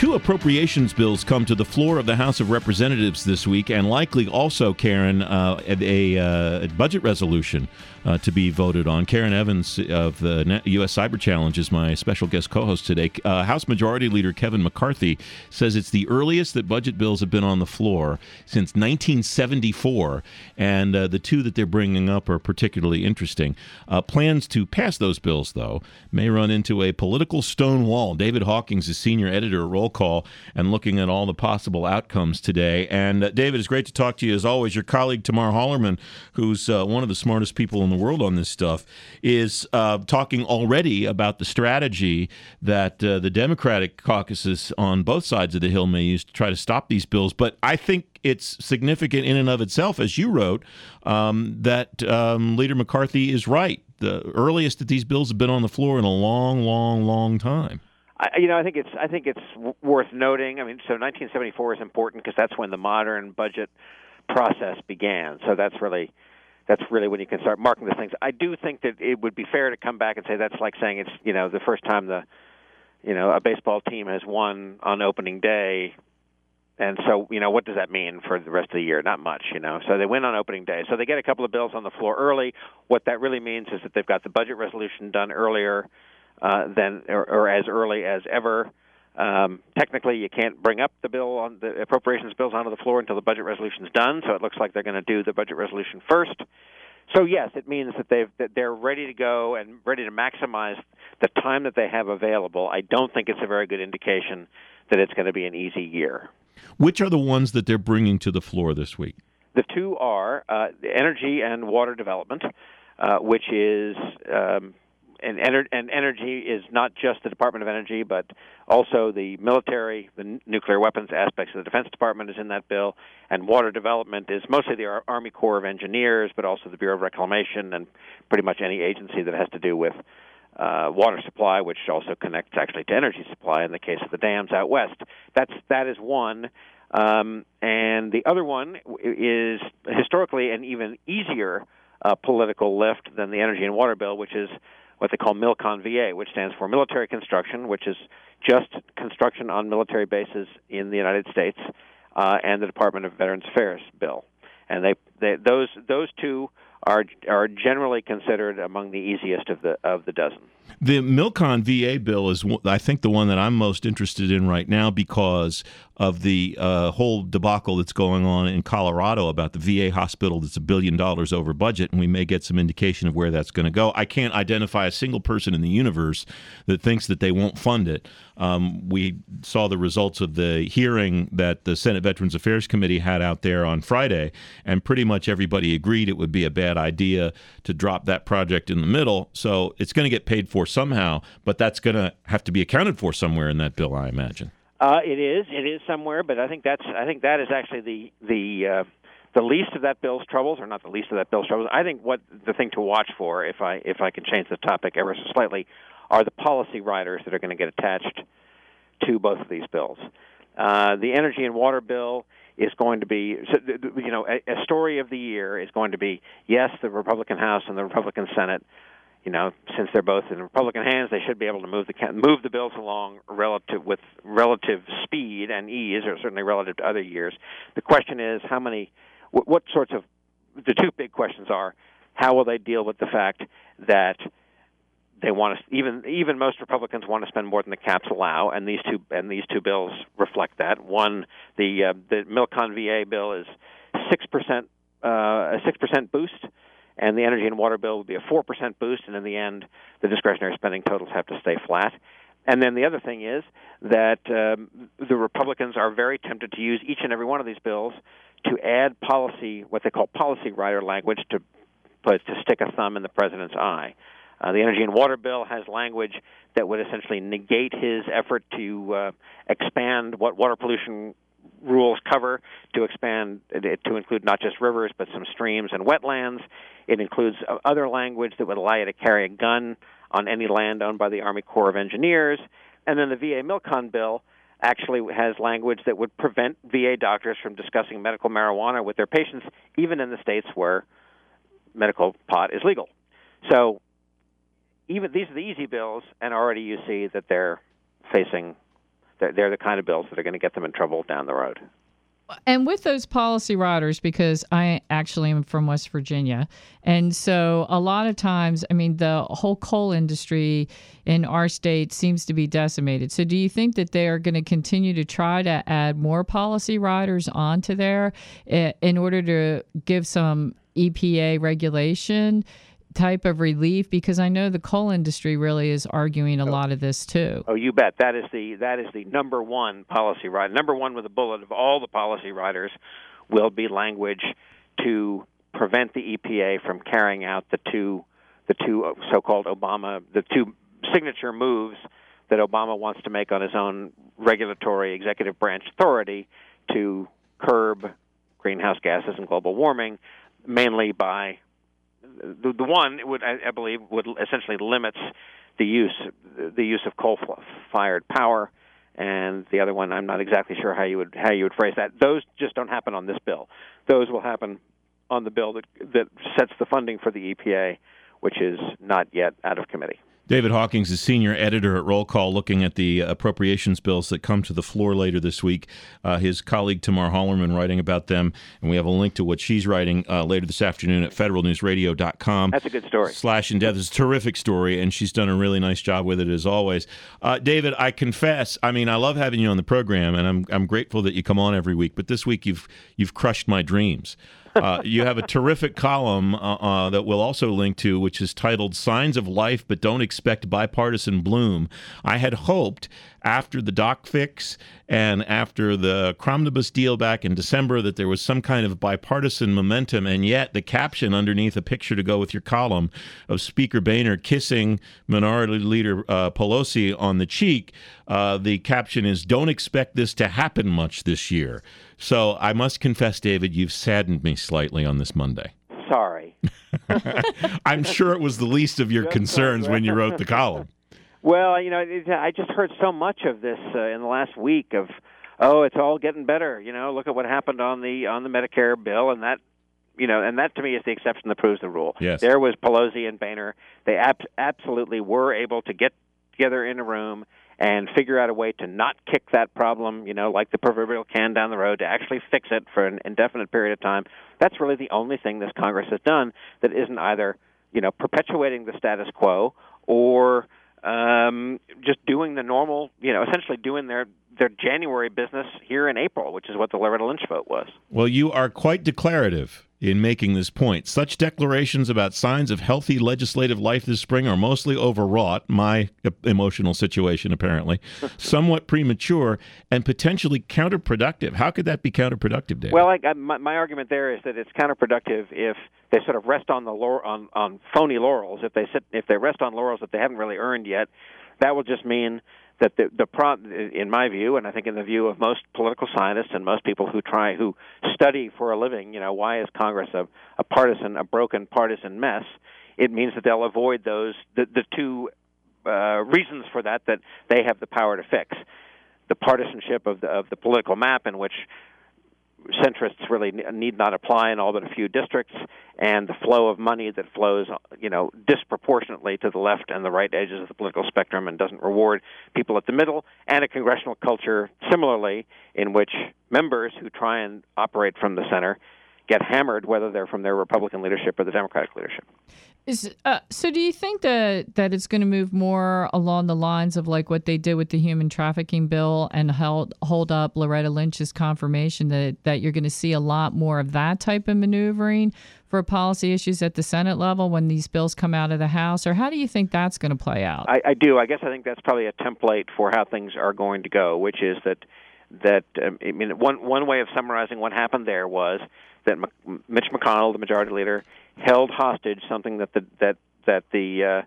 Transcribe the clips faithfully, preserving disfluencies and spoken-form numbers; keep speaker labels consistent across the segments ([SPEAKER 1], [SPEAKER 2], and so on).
[SPEAKER 1] two appropriations bills come to the floor of the House of Representatives this week, and likely also, Karen, uh, a, a budget resolution uh, to be voted on. Karen Evans of the U S Cyber Challenge is my special guest co-host today. Uh, House Majority Leader Kevin McCarthy says it's the earliest that budget bills have been on the floor since nineteen seventy-four, and uh, the two that they're bringing up are particularly interesting. Uh, plans to pass those bills, though, may run into a political stone wall. David Hawkins is senior editor at Roll Call and looking at all the possible outcomes today. And uh, David, it's great to talk to you as always. Your colleague Tamar Hallerman, who's uh, one of the smartest people in the world on this stuff, is uh, talking already about the strategy that uh, the Democratic caucuses on both sides of the Hill may use to try to stop these bills. But I think it's significant in and of itself, as you wrote, um, that um, Leader McCarthy is right. The earliest that these bills have been on the floor in a long, long, long time.
[SPEAKER 2] I, you know, I think it's I think it's w- worth noting. I mean, so nineteen seventy-four is important because that's when the modern budget process began. So that's really that's really when you can start marking the things. I do think that it would be fair to come back and say that's like saying it's, you know, the first time the you know a baseball team has won on opening day. And so, you know, what does that mean for the rest of the year? Not much, you know. So they win on opening day. So they get a couple of bills on the floor early. What that really means is that they've got the budget resolution done earlier uh, than or, or as early as ever. Um, technically, you can't bring up the bill on the appropriations bills onto the floor until the budget resolution is done. So it looks like they're going to do the budget resolution first. So yes, it means that they've that they're ready to go and ready to maximize the time that they have available. I don't think it's a very good indication that it's going to be an easy year.
[SPEAKER 1] Which are the ones that they're bringing to the floor this week?
[SPEAKER 2] The two are uh, energy and water development, uh, which is um, and, ener- and energy is not just the Department of Energy, but also the military, the n- nuclear weapons aspects of the Defense Department is in that bill, and water development is mostly the Ar- Army Corps of Engineers, but also the Bureau of Reclamation and pretty much any agency that has to do with Uh, water supply, which also connects actually to energy supply in the case of the dams out west. That's that is one, um, and the other one is historically an even easier uh, political lift than the energy and water bill, which is what they call MILCON V A, which stands for military construction, which is just construction on military bases in the United States, uh, and the Department of Veterans Affairs bill, and they, they those those two are are generally considered among the easiest of the of the dozen.
[SPEAKER 1] The MILCON V A bill is, I think, the one that I'm most interested in right now because of the uh, whole debacle that's going on in Colorado about the V A hospital that's a billion dollars over budget, and we may get some indication of where that's going to go. I can't identify a single person in the universe that thinks that they won't fund it. Um, we saw the results of the hearing that the Senate Veterans Affairs Committee had out there on Friday, and pretty much everybody agreed it would be a bad idea to drop that project in the middle. So it's going to get paid for somehow, but that's going to have to be accounted for somewhere in that bill, I imagine.
[SPEAKER 2] Uh, it is. It is somewhere, but I think that's. I think that is actually the the uh, the least of that bill's troubles, or not the least of that bill's troubles. I think what the thing to watch for, if I if I can change the topic ever so slightly, are the policy riders that are going to get attached to both of these bills. Uh, the energy and water bill is going to be, you know, a, a story of the year is going to be yes, the Republican House and the Republican Senate. You know, since they're both in Republican hands, they should be able to move the move the bills along relative with relative speed and ease, or certainly relative to other years. The question is, how many? What, what sorts of? The two big questions are, how will they deal with the fact that they want to even even most Republicans want to spend more than the caps allow, and these two and these two bills reflect that. One, the uh, the MILCON V A bill is six percent uh, a six percent boost. And the energy and water bill would be a four percent boost, and in the end, the discretionary spending totals have to stay flat. And then the other thing is that um, the Republicans are very tempted to use each and every one of these bills to add policy, what they call policy rider language, to put to stick a thumb in the president's eye. Uh, the energy and water bill has language that would essentially negate his effort to uh, expand what water pollution rules cover, to expand to include not just rivers but some streams and wetlands. It includes other language that would allow you to carry a gun on any land owned by the Army Corps of Engineers. And then the V A MILCON bill actually has language that would prevent V A doctors from discussing medical marijuana with their patients, even in the states where medical pot is legal. So even these are the easy bills, and already you see that they're facing they're, they're the kind of bills that are going to get them in trouble down the road.
[SPEAKER 3] And with those policy riders, because I actually am from West Virginia, and so a lot of times, I mean, the whole coal industry in our state seems to be decimated. So do you think that they are going to continue to try to add more policy riders onto there in order to give some E P A regulation type of relief? Because I know the coal industry really is arguing a oh. lot of this too.
[SPEAKER 2] Oh, you bet. That is the that is the number one policy rider. Number one with a bullet of all the policy riders will be language to prevent the E P A from carrying out the two the two so-called Obama the two signature moves that Obama wants to make on his own regulatory executive branch authority to curb greenhouse gases and global warming, mainly by The, the one would, I, I believe, would essentially limits the use the use of coal-fired power, and the other one, I'm not exactly sure how you would how you would phrase that. Those just don't happen on this bill. Those will happen on the bill that that sets the funding for the E P A, which is not yet out of committee.
[SPEAKER 1] David Hawkins is senior editor at Roll Call, looking at the appropriations bills that come to the floor later this week. Uh, his colleague Tamar Hallerman writing about them, and we have a link to what she's writing uh, later this afternoon at federal news radio dot com.
[SPEAKER 2] That's a good story.
[SPEAKER 1] Slash in depth. It's a terrific story, and she's done a really nice job with it as always. Uh, David, I confess, I mean, I love having you on the program, and I'm I'm grateful that you come on every week. But this week you've you've crushed my dreams. Uh, you have a terrific column uh, uh, that we'll also link to, which is titled Signs of Life But Don't Expect Bipartisan Bloom. I had hoped after the doc fix and after the Cromnibus deal back in December that there was some kind of bipartisan momentum, and yet the caption underneath a picture to go with your column of Speaker Boehner kissing Minority Leader uh, Pelosi on the cheek, uh, the caption is, "Don't expect this to happen much this year." So I must confess, David, you've saddened me slightly on this Monday.
[SPEAKER 2] Sorry.
[SPEAKER 1] I'm sure it was the least of your concerns when you wrote the column.
[SPEAKER 2] Well, you know, it, I just heard so much of this uh, in the last week of, oh, it's all getting better. You know, look at what happened on the on the Medicare bill, and that, you know, and that to me is the exception that proves the rule.
[SPEAKER 1] Yes.
[SPEAKER 2] There was Pelosi and Boehner. They ab- absolutely were able to get together in a room and figure out a way to not kick that problem, you know, like the proverbial can down the road, to actually fix it for an indefinite period of time. That's really the only thing this Congress has done that isn't either, you know, perpetuating the status quo or um, just doing the normal, you know, essentially doing their, their January business here in April, which is what the Loretta Lynch vote was.
[SPEAKER 1] Well, you are quite declarative in making this point. Such declarations about signs of healthy legislative life this spring are mostly overwrought, my emotional situation apparently, somewhat premature, and potentially counterproductive. How could that be counterproductive, David?
[SPEAKER 2] Well, I, I, my, my argument there is that it's counterproductive if they sort of rest on the laur- on, on phony laurels. If they sit, if they rest on laurels that they haven't really earned yet, that will just mean that the the pro- in my view, and I think in the view of most political scientists and most people who try who study for a living, you know, why is Congress a, a partisan, a broken partisan mess? It means that they'll avoid those the, the two uh, reasons for that that they have the power to fix: the partisanship of the of the political map, in which centrists really need not apply in all but a few districts, and the flow of money that flows, you know, disproportionately to the left and the right edges of the political spectrum and doesn't reward people at the middle, and a congressional culture similarly in which members who try and operate from the center get hammered, whether they're from their Republican leadership or the Democratic leadership.
[SPEAKER 3] Is uh, so do you think that, that it's going to move more along the lines of like what they did with the human trafficking bill and held, hold up Loretta Lynch's confirmation that, that you're going to see a lot more of that type of maneuvering for policy issues at the Senate level when these bills come out of the House? Or how do you think that's going to play out?
[SPEAKER 2] I, I do. I guess I think that's probably a template for how things are going to go, which is that that um, I mean, one one way of summarizing what happened there was that M- Mitch McConnell, the majority leader, held hostage something that the that that the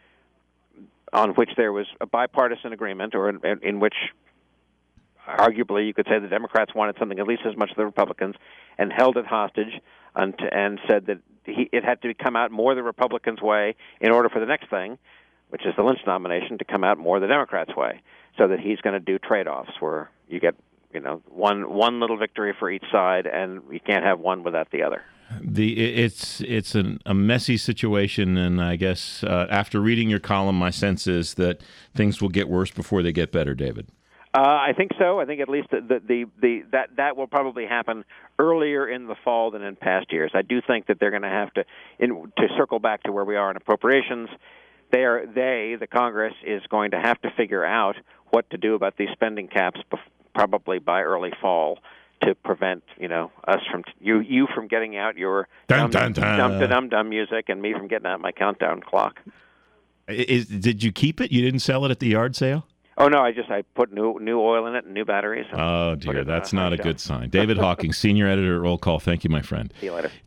[SPEAKER 2] uh, on which there was a bipartisan agreement, or in, in which arguably you could say the Democrats wanted something at least as much as the Republicans, and held it hostage, and, and said that he, it had to come out more the Republicans' way in order for the next thing, which is the Lynch nomination, to come out more the Democrats' way, so that he's going to do trade-offs where you get, you know, one one little victory for each side, and you can't have one without the other.
[SPEAKER 1] The it's it's an, a messy situation, and I guess uh, after reading your column, my sense is that things will get worse before they get better, David.
[SPEAKER 2] Uh, I think so. I think at least the, the, the, the that that will probably happen earlier in the fall than in past years. I do think that they're going to have to, in, to circle back to where we are in appropriations. They are they the Congress is going to have to figure out what to do about these spending caps, bef- probably by early fall, to prevent you know us from you you from getting out your
[SPEAKER 1] dun,
[SPEAKER 2] dum
[SPEAKER 1] dun,
[SPEAKER 2] dum
[SPEAKER 1] dun.
[SPEAKER 2] dum dum music and me from getting out my countdown clock.
[SPEAKER 1] Is, did you keep it? You didn't sell it at the yard sale?
[SPEAKER 2] Oh no! I just I put new new oil in it and new batteries.
[SPEAKER 1] Oh dear, that's not a good sign. David Hawkins, senior editor at Roll Call. Thank you, my friend.
[SPEAKER 2] See you later.